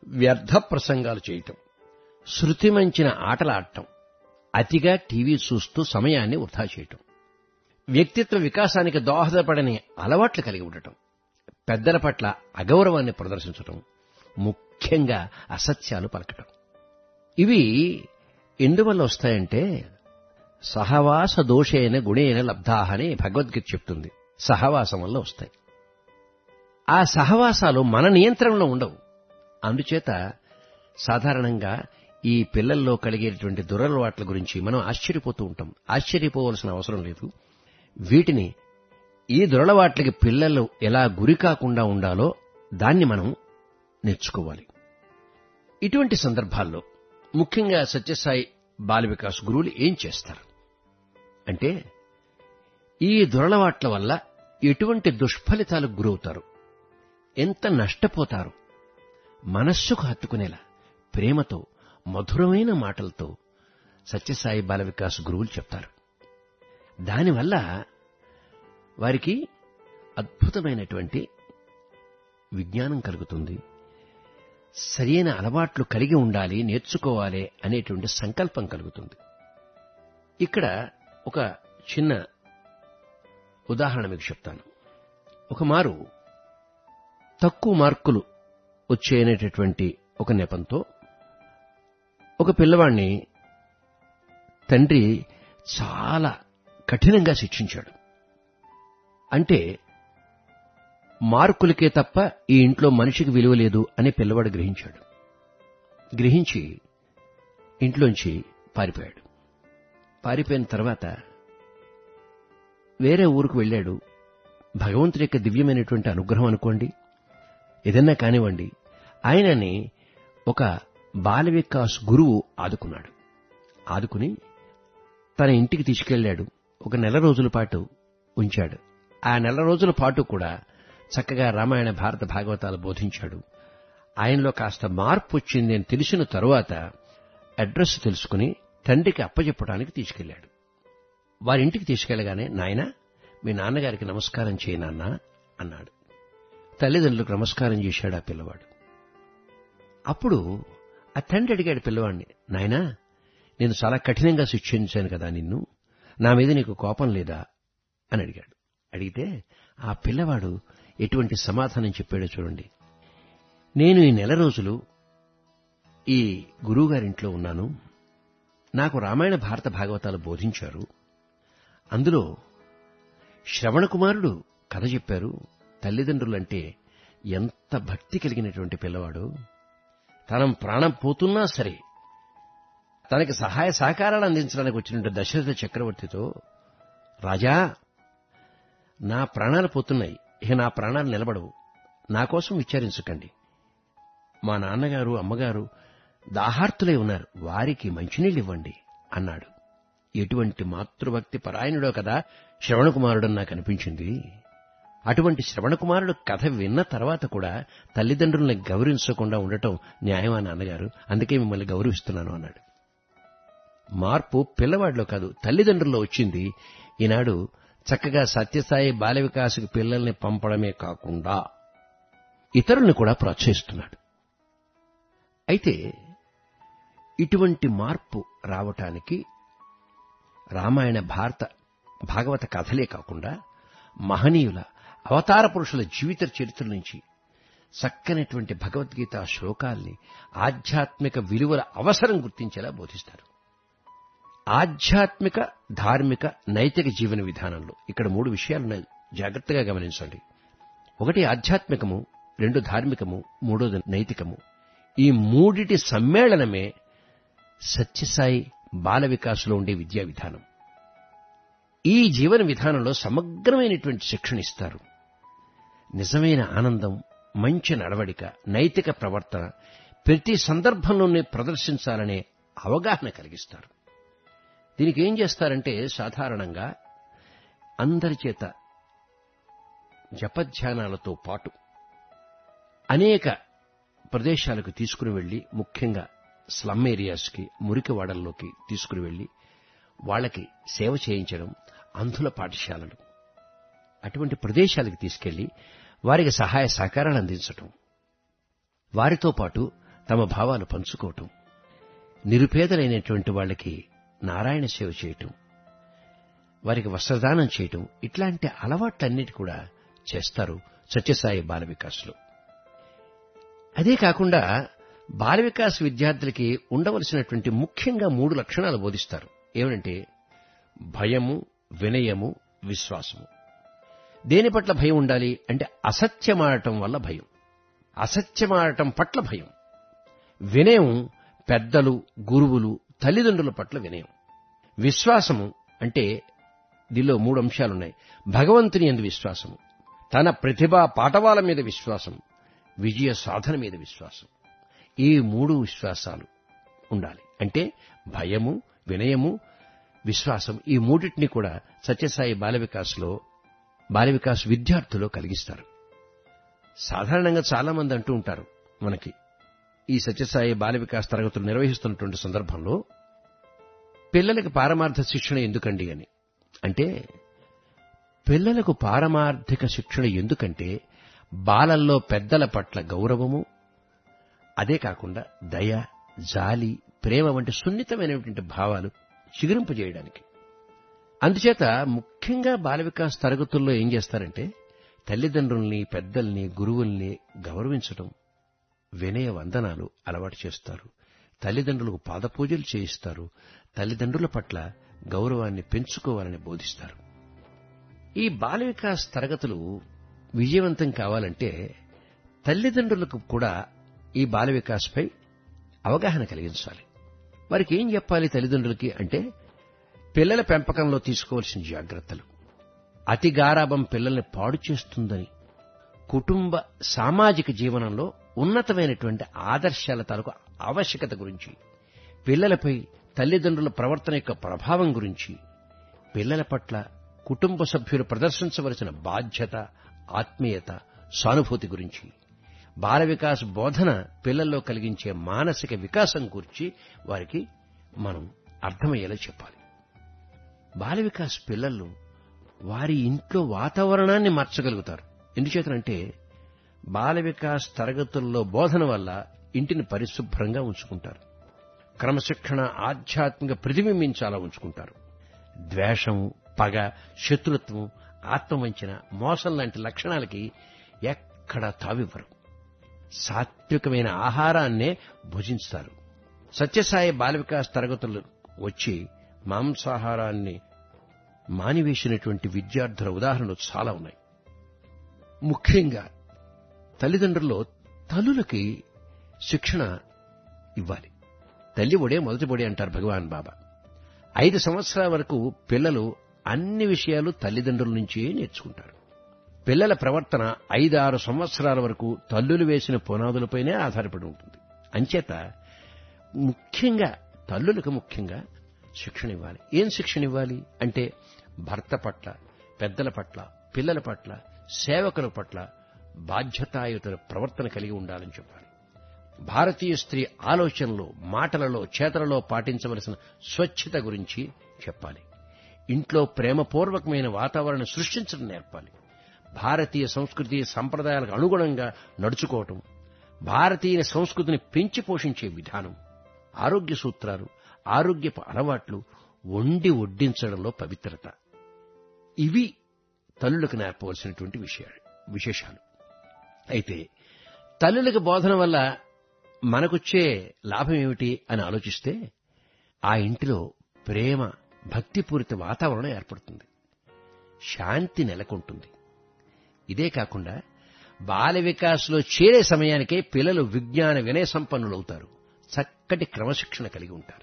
వ్యర్థ ప్రసంగాలు చేయటం, శృతిమంచిన ఆటలాడటం, అతిగా టీవీ చూస్తూ సమయాన్ని వృధా చేయటం, వ్యక్తిత్వ వికాసానికి దోహదపడని అలవాట్లు కలిగి ఉండటం, పెద్దల పట్ల అగౌరవాన్ని ప్రదర్శించటం, ముఖ్యంగా అసత్యాలు పలకటం. ఇవి ఎందువల్ల వస్తాయంటే సహవాస దోషేన గుణేన లబ్ధాహ అని భగవద్గీత చెప్తుంది. సహవాసం వల్ల వస్తాయి. ఆ సహవాసాలు మన నియంత్రణలో ఉండవు. అందుచేత సాధారణంగా ఈ పిల్లల్లో కలిగేటువంటి దురలవాట్ల గురించి మనం ఆశ్చర్యపోతూ ఉంటాం. ఆశ్చర్యపోవలసిన అవసరం లేదు. వీటిని ఈ దురలవాట్లకి పిల్లలు ఎలా గురి కాకుండా ఉండాలో దాన్ని మనం నేర్చుకోవాలి. ఇటువంటి సందర్భాల్లో ముఖ్యంగా సత్యసాయి బాల వికాస్ గురువులు ఏం చేస్తారు అంటే, ఈ దురలవాట్ల వల్ల ఎటువంటి దుష్ఫలితాలకు గురవుతారు, ఎంత నష్టపోతారు, మనస్సుకు హత్తుకునేలా ప్రేమతో మధురమైన మాటలతో సత్యసాయి బాల వికాస్ గురువులు చెప్తారు. దానివల్ల వారికి అద్భుతమైనటువంటి విజ్ఞానం కలుగుతుంది. సరైన అలవాట్లు కలిగి ఉండాలి, నేర్చుకోవాలి అనేటువంటి సంకల్పం కలుగుతుంది. ఇక్కడ ఒక చిన్న ఉదాహరణ మీకు చెప్తాను. ఒక మారు తక్కువ మార్కులు వచ్చేనేటటువంటి ఒక నెపంతో ఒక పిల్లవాడిని తండ్రి చాలా కఠినంగా శిక్షించాడు. అంటే మార్కులకే తప్ప ఈ ఇంట్లో మనిషికి విలువ లేదు అని పిల్లవాడు గ్రహించాడు. గ్రహించి ఇంట్లోంచి పారిపోయాడు. పారిపోయిన తర్వాత వేరే ఊరుకు వెళ్ళాడు. భగవంతుడి యొక్క దివ్యమైనటువంటి అనుగ్రహం అనుకోండి, ఏదన్నా కానివ్వండి, ఆయనని ఒక బాల వికాస్ గురువు ఆదుకున్నాడు. ఆదుకుని తన ఇంటికి తీసుకెళ్లాడు. ఒక నెల రోజుల పాటు ఉంచాడు. ఆ నెల రోజుల పాటు కూడా చక్కగా రామాయణ భారత భాగవతాలు బోధించాడు. ఆయనలో కాస్త మార్పు వచ్చింది అని తెలిసిన తరువాత అడ్రస్ తెలుసుకుని తండ్రికి అప్పచెప్పడానికి తీసుకెళ్లాడు. వారింటికి తీసుకెళ్లగానే, నాయనా మీ నాన్నగారికి నమస్కారం చేయి నాన్నా అన్నాడు. తల్లిదండ్రులకు నమస్కారం చేశాడు ఆ పిల్లవాడు. అప్పుడు ఆ తండ్రి అడిగాడు పిల్లవాడిని, నాయనా నేను చాలా కఠినంగా శిక్షించాను కదా నిన్ను, నా మీద నీకు కోపం లేదా అని అడిగాడు. అడిగితే ఆ పిల్లవాడు ఎటువంటి సమాధానం చెప్పాడో చూడండి. నేను ఈ నెల రోజులు ఈ గురువుగారింట్లో ఉన్నాను. నాకు రామాయణ భారత భాగవతాలు బోధించారు. అందులో శ్రవణ కుమారుడు కథ చెప్పారు. తల్లిదండ్రులంటే ఎంత భక్తి కలిగినటువంటి పిల్లవాడు. తన ప్రాణం పోతున్నా సరే తనకి సహాయ సహకారాలు అందించడానికి వచ్చినటువంటి దశరథ చక్రవర్తితో, రాజా నా ప్రాణాలు పోతున్నాయి, ఇక నా ప్రాణాలు నిలబడవు, నా కోసం విచారించకండి. మా నాన్నగారు అమ్మగారు దాహార్తులై ఉన్నారు, వారికి మంచినీళ్ళు ఇవ్వండి అన్నాడు. ఎటువంటి మాతృభక్తి పరాయణుడో కదా శ్రవణకుమారుడని నాకు అనిపించింది. అటువంటి శ్రవణకుమారుడు కథ విన్న తర్వాత కూడా తల్లిదండ్రుల్ని గౌరవించకుండా ఉండటం న్యాయమా నాన్నగారు? అందుకే మిమ్మల్ని గౌరవిస్తున్నాను అన్నాడు. మార్పు పిల్లవాడిలో కాదు, తల్లిదండ్రుల్లో వచ్చింది. ఈనాడు చక్కగా సత్యసాయి బాల వికాసకు పిల్లల్ని పంపడమే కాకుండా ఇతరుల్ని కూడా ప్రోత్సహిస్తున్నాడు. అయితే ఇటువంటి మార్పు రావటానికి రామాయణ భారత భాగవత కథలే కాకుండా మహనీయుల అవతార పురుషుల జీవిత చరిత్ర నుంచి చక్కనటువంటి భగవద్గీత శ్లోకాల్ని ఆధ్యాత్మిక విలువల అవసరం గుర్తించేలా బోధిస్తారు. ఆధ్యాత్మిక, ధార్మిక, నైతిక జీవన విధానంలో ఇక్కడ మూడు విషయాలున్నాయి, జాగ్రత్తగా గమనించండి. ఒకటి ఆధ్యాత్మికము, రెండు ధార్మికము, మూడోది నైతికము. ఈ మూడిటి సమ్మేళనమే సత్యసాయి బాల వికాసులో ఉండే విద్యా విధానం. ఈ జీవన విధానంలో సమగ్రమైనటువంటి శిక్షణ ఇస్తారు. నిజమైన ఆనందం, మంచి నడవడిక, నైతిక ప్రవర్తన ప్రతి సందర్భంలోనే ప్రదర్శించాలనే అవగాహన కలిగిస్తారు. దీనికి ఏం చేస్తారంటే సాధారణంగా అందరి చేత జపధ్యానాలతో పాటు అనేక ప్రదేశాలకు తీసుకుని వెళ్లి, ముఖ్యంగా స్లమ్ ఏరియాస్కి, మురికివాడల్లోకి తీసుకుని వెళ్లి వాళ్ళకి సేవ చేయించడం, అంధుల పాఠశాలలు అటువంటి ప్రదేశాలకు తీసుకెళ్లి వారికి సహాయ సహకారాలు అందించటం, వారితో పాటు తమ భావాలు పంచుకోవటం, నిరుపేదలైనటువంటి వాళ్ళకి నారాయణ సేవ చేయటం, వారికి వస్త్రదానం చేయటం, ఇట్లాంటి అలవాట్లన్నిటి కూడా చేస్తారు సత్యసాయి బాల వికాస్లో. అదే కాకుండా బాల వికాస్ విద్యార్థులకి ఉండవలసినటువంటి ముఖ్యంగా మూడు లక్షణాలు బోధిస్తారు. ఏమంటే భయము, వినయము, విశ్వాసము. దేని పట్ల భయం ఉండాలి అంటే అసత్యమాడటం వల్ల భయం, అసత్యమాడటం పట్ల భయం. వినయం పెద్దలు, గురువులు, తల్లిదండ్రుల పట్ల వినయం. విశ్వాసము అంటే దీనిలో మూడు అంశాలున్నాయి. భగవంతుని యందు విశ్వాసము, తన ప్రతిభా పాటవాల మీద విశ్వాసం, విజయ సాధన మీద విశ్వాసం. ఈ మూడు విశ్వాసాలు ఉండాలి. అంటే భయము, వినయము, విశ్వాసం, ఈ మూడింటిని కూడా సత్యసాయి బాల వికాస్లో బాల వికాస్ విద్యార్థులు కలిగిస్తారు. సాధారణంగా చాలా మంది అంటూ ఉంటారు మనకి, ఈ సత్యసాయి బాల వికాస్ తరగతులు నిర్వహిస్తున్నటువంటి సందర్భంలో పిల్లలకి పారమార్థ శిక్షణ ఎందుకండి అని. అంటే పిల్లలకు పారమార్థిక శిక్షణ ఎందుకంటే బాలల్లో పెద్దల పట్ల గౌరవము, అదే కాకుండా దయ, జాలి, ప్రేమ వంటి సున్నితమైనటువంటి భావాలు చిగురింపజేయడానికి. అందుచేత ముఖ్యంగా బాల వికాస్ తరగతుల్లో ఏం చేస్తారంటే తల్లిదండ్రుల్ని, పెద్దల్ని, గురువుల్ని గౌరవించటం, వినయ వందనాలు అలవాటు చేస్తారు. తల్లిదండ్రులకు పాదపూజలు చేయిస్తారు. తల్లిదండ్రుల పట్ల గౌరవాన్ని పెంచుకోవాలని బోధిస్తారు. ఈ బాల వికాస్ తరగతులు విజయవంతం కావాలంటే తల్లిదండ్రులకు కూడా ఈ బాల వికాస్పై అవగాహన కలిగించాలి. వారికి ఏం చెప్పాలి తల్లిదండ్రులకి అంటే పిల్లల పెంపకంలో తీసుకోవాల్సిన జాగ్రత్తలు, అతి గారాబం పిల్లల్ని పాడు చేస్తుందని, కుటుంబ సామాజిక జీవనంలో ఉన్నతమైనటువంటి ఆదర్శాల తాలూకు ఆవశ్యకత గురించి, పిల్లలపై తల్లిదండ్రుల ప్రవర్తన యొక్క ప్రభావం గురించి, పిల్లల పట్ల కుటుంబ సభ్యులు ప్రదర్శించవలసిన బాధ్యత, ఆత్మీయత, సానుభూతి గురించి, బాల వికాస్ బోధన పిల్లల్లో కలిగించే మానసిక వికాసం గురించి వారికి మనం అర్థమయ్యేలా చెప్పాలి. బాల వికాస్ పిల్లలు వారి ఇంట్లో వాతావరణాన్ని మార్చగలుగుతారు. ఎందుచేతనంటే బాల వికాస్ తరగతుల్లో బోధన వల్ల ఇంటిని పరిశుభ్రంగా ఉంచుకుంటారు. క్రమశిక్షణ, ఆధ్యాత్మిక ప్రతిబింబించాలా ఉంచుకుంటారు. ద్వేషం, పగ, శత్రుత్వం, ఆత్మవంచన, మోసం లాంటి లక్షణాలకి ఎక్కడా తావివ్వరు. సాత్వికమైన ఆహారాన్నే భుజిస్తారు. సత్యసాయి బాల వికాస్ తరగతులు వచ్చి మాంసాహారాన్ని మానివేసినటువంటి విద్యార్థుల ఉదాహరణలు చాలా ఉన్నాయి. ముఖ్యంగా తల్లిదండ్రుల్లో తల్లులకి శిక్షణ ఇవ్వాలి. తల్లి ఒడే మొదటి బొడే అంటారు భగవాన్ బాబా. ఐదు సంవత్సరాల వరకు పిల్లలు అన్ని విషయాలు తల్లిదండ్రుల నుంచే నేర్చుకుంటారు. పిల్లల ప్రవర్తన ఐదారు సంవత్సరాల వరకు తల్లులు వేసిన పునాదులపైనే ఆధారపడి ఉంటుంది. అంచేత ముఖ్యంగా తల్లులకు ముఖ్యంగా శిక్షణ ఇవ్వాలి. ఏం శిక్షణ ఇవ్వాలి అంటే భర్త పట్ల, పెద్దల పట్ల, పిల్లల పట్ల, సేవకుల పట్ల బాధ్యతాయుత ప్రవర్తన కలిగి ఉండాలని చెప్పాలి. భారతీయ స్త్రీ ఆలోచనలో, మాటలలో, చేతలలో పాటించవలసిన స్వచ్ఛత గురించి చెప్పాలి. ఇంట్లో ప్రేమపూర్వకమైన వాతావరణం సృష్టించడం నేర్పాలి. భారతీయ సంస్కృతి సంప్రదాయాలకు అనుగుణంగా నడుచుకోవటం, భారతీయ సంస్కృతిని పెంచి పోషించే విధానం, ఆరోగ్య సూత్రాలు, ఆరోగ్యపు అలవాట్లు, వండి వడ్డించడంలో పవిత్రత, ఇవి తల్లులకు నేర్పవలసినటువంటి విషయాలు విశేషాలు. అయితే తల్లులకు బోధన వల్ల మనకొచ్చే లాభం ఏమిటి అని ఆలోచిస్తే ఆ ఇంటిలో ప్రేమ, భక్తిపూరిత వాతావరణం ఏర్పడుతుంది. శాంతి నెలకొంటుంది. ఇదే కాకుండా బాల వికాస్లో చేరే సమయానికే పిల్లలు విజ్ఞాన వినయ సంపన్నులవుతారు. చక్కటి క్రమశిక్షణ కలిగి ఉంటారు.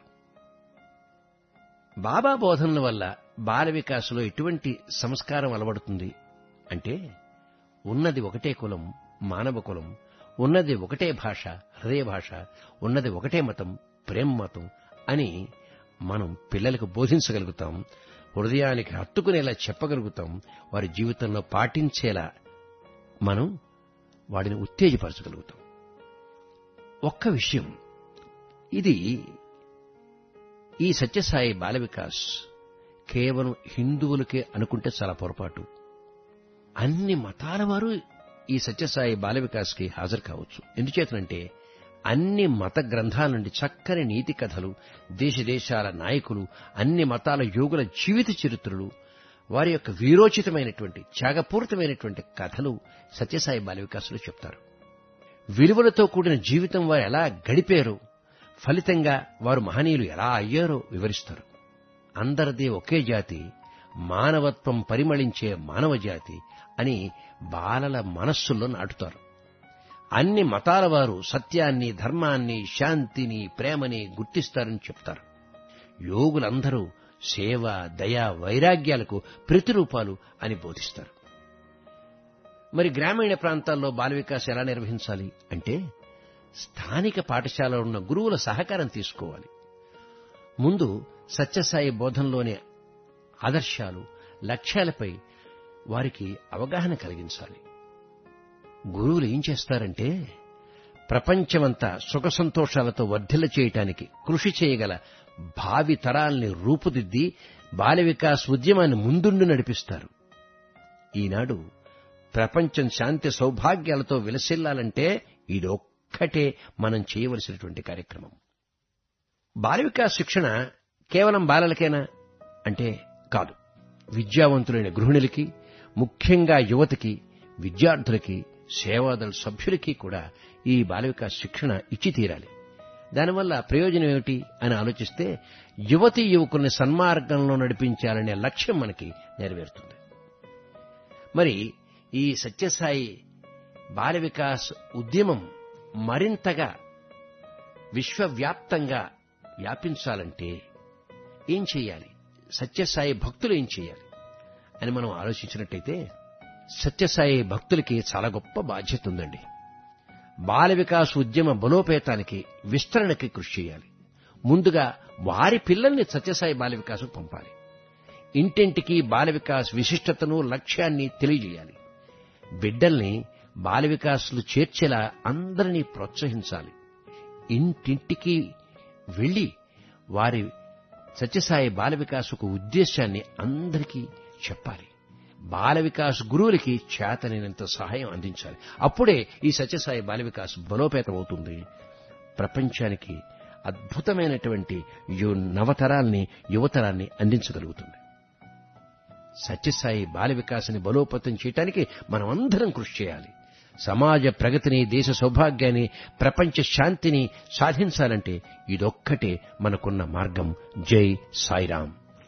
బాబా బోధనల వల్ల బాల వికాస్లో ఎటువంటి సంస్కారం అలవడుతుంది అంటే ఉన్నది ఒకటే కులం, మానవ కులం, ఉన్నది ఒకటే భాష, హృదయ భాష, ఉన్నది ఒకటే మతం, ప్రేమ మతం అని మనం పిల్లలకు బోధించగలుగుతాం. హృదయానికి హత్తుకునేలా చెప్పగలుగుతాం. వారి జీవితంలో పాటించేలా మనం వాడిని ఉత్తేజపరచగలుగుతాం. ఒక్క విషయం, ఇది ఈ సత్యసాయి బాల వికాస్ కేవలం హిందువులకే అనుకుంటే చాలా పొరపాటు. అన్ని మతాల వారు ఈ సత్యసాయి బాల వికాస్కి హాజరు కావచ్చు. ఎందుచేతనంటే అన్ని మత గ్రంథాల నుండి చక్కని నీతి కథలు, దేశ దేశాల నాయకులు, అన్ని మతాల యోగుల జీవిత చరిత్రలు, వారి యొక్క వీరోచితమైనటువంటి త్యాగపూరితమైనటువంటి కథలు సత్యసాయి బాల వికాసులు చెప్తారు. విలువలతో కూడిన జీవితం వారు ఎలా గడిపారో, ఫలితంగా వారు మహనీయులు ఎలా అయ్యారో వివరిస్తారు. అందరిది ఒకే జాతి, మానవత్వం పరిమళించే మానవ జాతి అని బాలల మనస్సుల్లో నాటుతారు. అన్ని మతాల వారు సత్యాన్ని, ధర్మాన్ని, శాంతిని, ప్రేమని గుర్తిస్తారని చెప్తారు. యోగులందరూ సేవ, దయ, వైరాగ్యాలకు ప్రతిరూపాలు అని బోధిస్తారు. మరి గ్రామీణ ప్రాంతాల్లో బాల వికాస్ ఎలా నిర్వహించాలి అంటే, స్థానిక పాఠశాలలో ఉన్న గురువుల సహకారం తీసుకోవాలి. ముందు సత్యసాయి బోధనలోని ఆదర్శాలు, లక్ష్యాలపై వారికి అవగాహన కలిగించాలి. గురువులు ఏం చేస్తారంటే, ప్రపంచమంతా సుఖ సంతోషాలతో వర్ధిల్ల చేయటానికి కృషి చేయగల భావి తరాల్ని రూపుదిద్ది బాల వికాస్ ఉద్యమాన్ని ముందుండి నడిపిస్తారు. ఈనాడు ప్రపంచం శాంతి సౌభాగ్యాలతో విలసిల్లాలంటే ఇదొక్కటే మనం చేయవలసినటువంటి కార్యక్రమం. బాల వికాస్ శిక్షణ కేవలం బాలలకేనా అంటే కాదు. విద్యావంతులైన గృహిణులకి, ముఖ్యంగా యువతికి, విద్యార్థులకి, సేవాదళ సభ్యులకి కూడా ఈ బాల వికాస్ శిక్షణ ఇచ్చి తీరాలి. దానివల్ల ప్రయోజనం ఏమిటి అని ఆలోచిస్తే, యువతీ యువకుల్ని సన్మార్గంలో నడిపించాలనే లక్ష్యం మనకి నెరవేరుతుంది. మరి ఈ సత్యసాయి బాల వికాస్ ఉద్యమం మరింతగా విశ్వవ్యాప్తంగా వ్యాపించాలంటే ఏం చేయాలి, సత్యసాయి భక్తులు ఏం చేయాలి అని మనం ఆలోచించినట్టయితే, సత్యసాయి భక్తులకి చాలా గొప్ప బాధ్యత ఉందండి. బాల వికాస్ ఉద్యమ బలోపేతానికి, విస్తరణకి కృషి చేయాలి. ముందుగా వారి పిల్లల్ని సత్యసాయి బాల వికాస్ పంపాలి. ఇంటింటికి బాల వికాస్ విశిష్టతను, లక్ష్యాన్ని తెలియజేయాలి. బిడ్డల్ని బాల వికాస్లు చేర్చేలా అందరినీ ప్రోత్సహించాలి. ఇంటింటికి వెళ్లి వారి సత్యసాయి బాల వికాసుకు ఉద్దేశాన్ని అందరికీ చెప్పాలి. బాల వికాస్ గురువులకి చేతనైనంత సహాయం అందించాలి. అప్పుడే ఈ సత్యసాయి బాల వికాస్ బలోపేతమవుతుంది. ప్రపంచానికి అద్భుతమైనటువంటి నవతరాల్ని, యువతరాన్ని అందించగలుగుతుంది. సత్యసాయి బాల వికాసాన్ని బలోపేతం చేయడానికి మనం అందరం కృషి చేయాలి. సమాజ ప్రగతిని, దేశ సౌభాగ్యాన్ని, ప్రపంచ శాంతిని సాధించాలంటే ఇదొక్కటే మనకున్న మార్గం. జై సాయిరాం.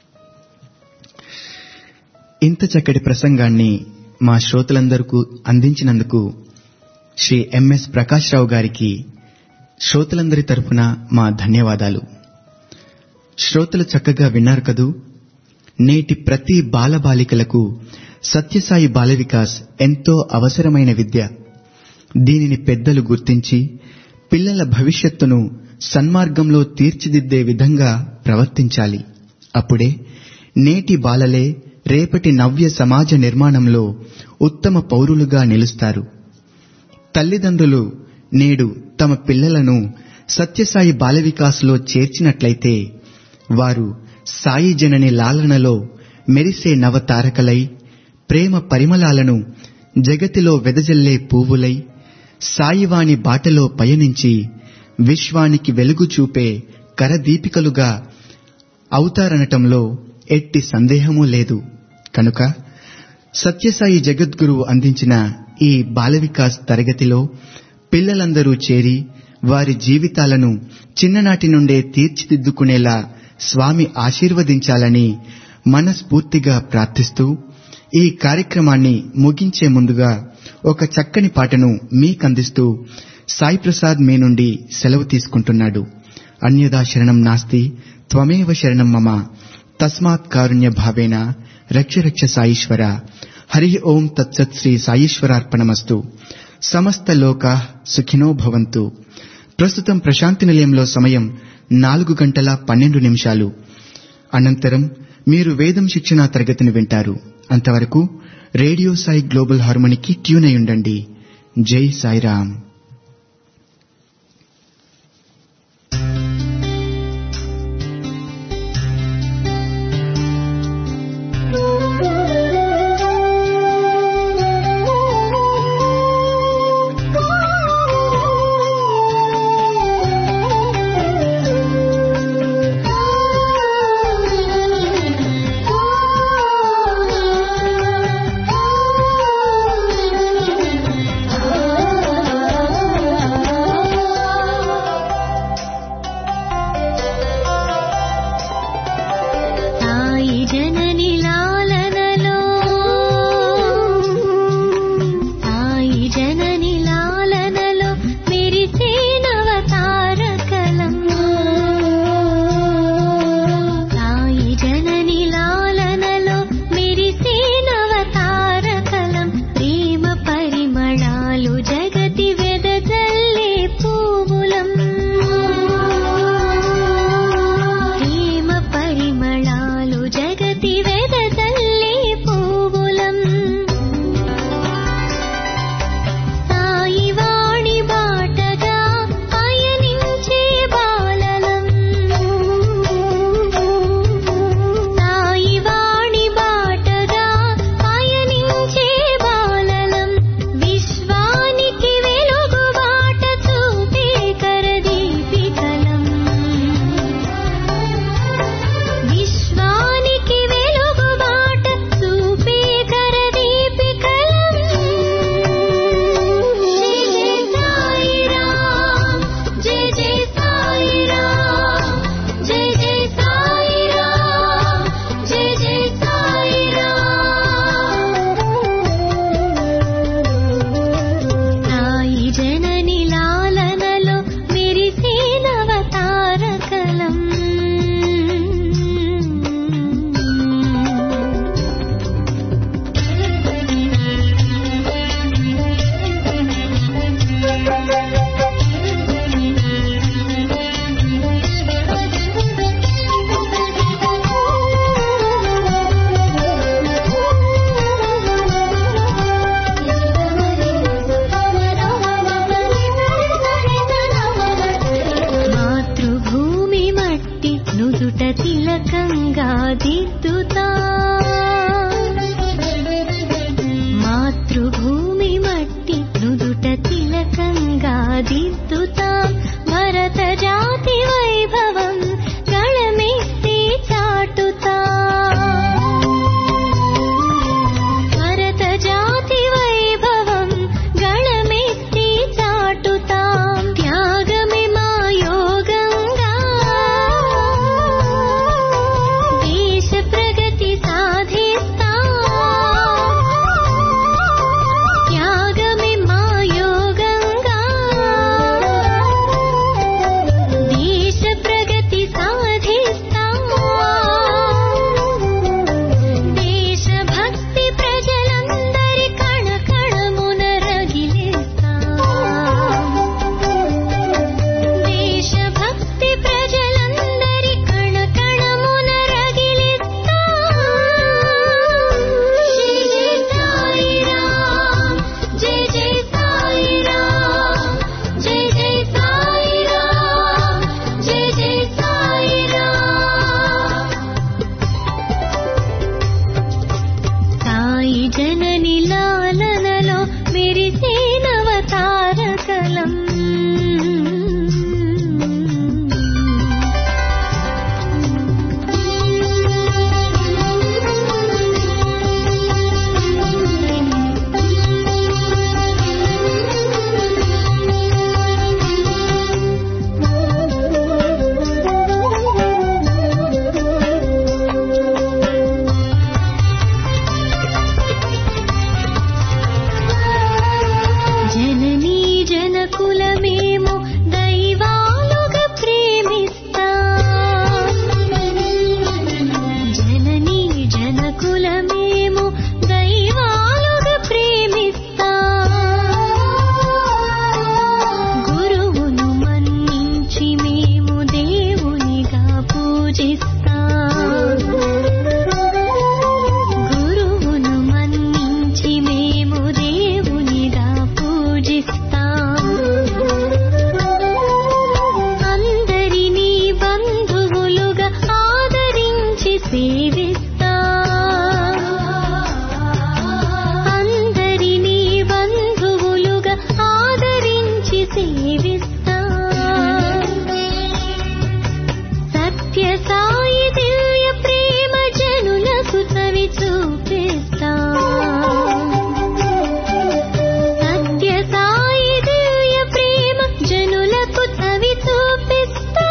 ఇంత చక్కటి ప్రసంగాన్ని మా శ్రోతలందరికీ అందించినందుకు శ్రీ ఎంఎస్ ప్రకాష్ రావు గారికి శ్రోతలందరి తరఫున మా ధన్యవాదాలు. శ్రోతలు చక్కగా విన్నారు కదూ. నేటి ప్రతి బాలబాలికలకు సత్యసాయి బాల వికాస్ ఎంతో అవసరమైన విద్య. దీనిని పెద్దలు గుర్తించి పిల్లల భవిష్యత్తును సన్మార్గంలో తీర్చిదిద్దే విధంగా ప్రవర్తించాలి. అప్పుడే నేటి బాలలే రేపటి నవ్య సమాజ నిర్మాణంలో ఉత్తమ పౌరులుగా నిలుస్తారు. తల్లిదండ్రులు నేడు తమ పిల్లలను సత్యసాయి బాల వికాస్లో చేర్చినట్లయితే వారు సాయి జనని లాలనలో మెరిసే నవతారకలై, ప్రేమ పరిమళాలను జగతిలో వెదజల్లే పువ్వులై, సాయివాణి బాటలో పయనించి విశ్వానికి వెలుగు చూపే కరదీపికలుగా అవుతారనటంలో ఎట్టి సందేహమూ లేదు. కనుక సత్యసాయి జగద్గురువు అందించిన ఈ బాల వికాస్ తరగతిలో పిల్లలందరూ చేరి వారి జీవితాలను చిన్ననాటి నుండే తీర్చిదిద్దుకునేలా స్వామి ఆశీర్వదించాలని మనస్ఫూర్తిగా ప్రార్థిస్తూ ఈ కార్యక్రమాన్ని ముగించే ముందుగా ఒక చక్కని పాటను మీకందిస్తూ సాయి ప్రసాద్ మీ నుండి సెలవు తీసుకుంటున్నాడు. అన్యదా శరణం నాస్తి త్వమేవ శరణం మమ తస్మాత్ కారుణ్య భావేన రక్ష రక్ష సాయీశ్వర. హరి ఓం తత్సత్. శ్రీ సాయీశ్వరార్పణమస్తు. సమస్త లోకా సుఖినో భవంతు. ప్రస్తుతం ప్రశాంతి నిలయంలో సమయం నాలుగు గంటల పన్నెండు నిమిషాలు. అనంతరం మీరు వేదం శిక్షణా తరగతిని వింటారు. అంతవరకు రేడియో సాయి గ్లోబల్ హార్మోనికి ట్యూన్ అయి ఉండండి. జై సాయిరాం. తిలకంగా దిద్దుతా, మాతృభూమి మట్టి నుదుట తిలకంగా దిద్దుతా, భరత జాతి వైభవం గళమెత్తి చాటుతా, భరత జాతి వైభవం గళమెత్తి చాటుతా, త్యాగమే మా యోగంగా దేశ ప్రగతి సాధిస్తా, త్యాగమే మా యోగంగా దేశ ప్రగతి సాధిస్తా, దేశభక్తి ప్రజలందరి కణ కణమున రగిలిస్తా, దేశభక్తి ప్రజలందరి కణ కణమున రగిలిస్తా. జై జై సాయిరాం, జై జై సాయిరాం, జై జై సాయిరాం. సాయి జనని లాలనలో మెరిసే నవతారకలం, జననీ జనకులమేమో దైవాలుగా ప్రేమిస్తా, జననీ జనకులమేమో దైవాలుగా ప్రేమిస్తా, గురువును మన్నించి మేము దేవునిగా పూజిస్తా, గురువును మన్నించి మేము దేవునిగా పూజిస్తా, అందరినీ బంధువులుగా ఆదరించి సేవిస్తా, అందరినీ బంధువులుగా ఆదరించి సేవిస్తా, సత్య సాయి దివ్య ప్రేమ జనులకు చవి చూపిస్తా, సత్య సాయి దివ్య ప్రేమ జనులకు చవి చూపిస్తా.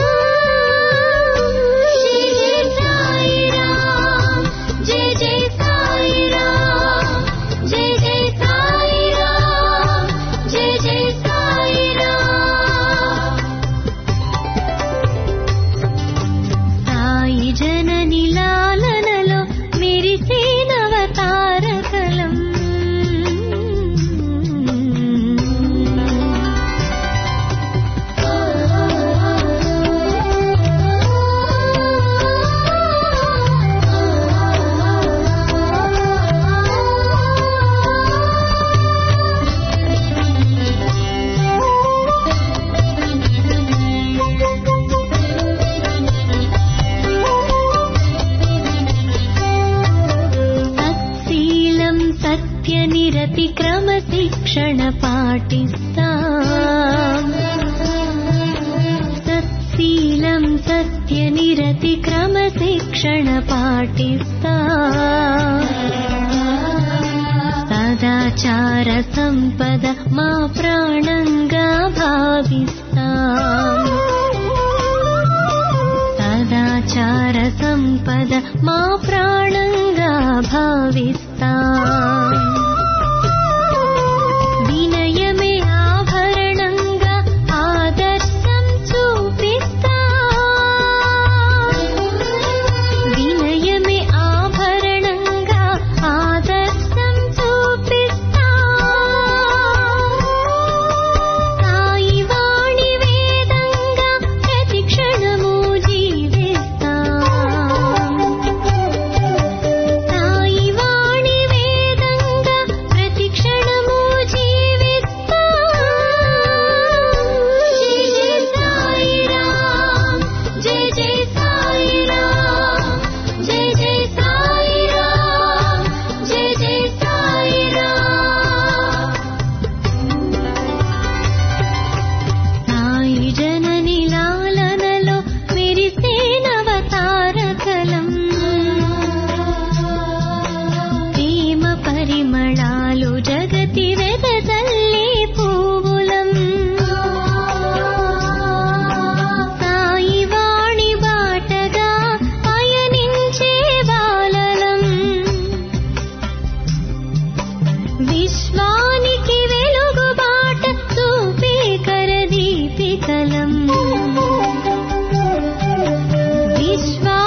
జై జై సాయిరాం, జై జై సాయిరాం, జై జై సాయిరాం. సాయి జనని లాలనలో మెరిసే నవతారకలం, సత్శీలం సత్యనిరతి క్రమశిక్షణ పాటిస్తా, సత్శీలం సత్యనిరతి క్రమశిక్షణ పాటిస్తా, సదాచార సంపద మా ప్రాణంగా భావిస్తా, సదాచార సంపద మా ప్రాణంగా భావిస్తా, వినయమే ఆభరణంగా ఆదర్శం చూపిస్తా, వినయమే ఆభరణంగా ఆదర్శం చూపిస్తా, సాయి వాణి వేదంగా ప్రతి క్షణము జీవిస్తా, సాయి వాణి వేద విశ్వా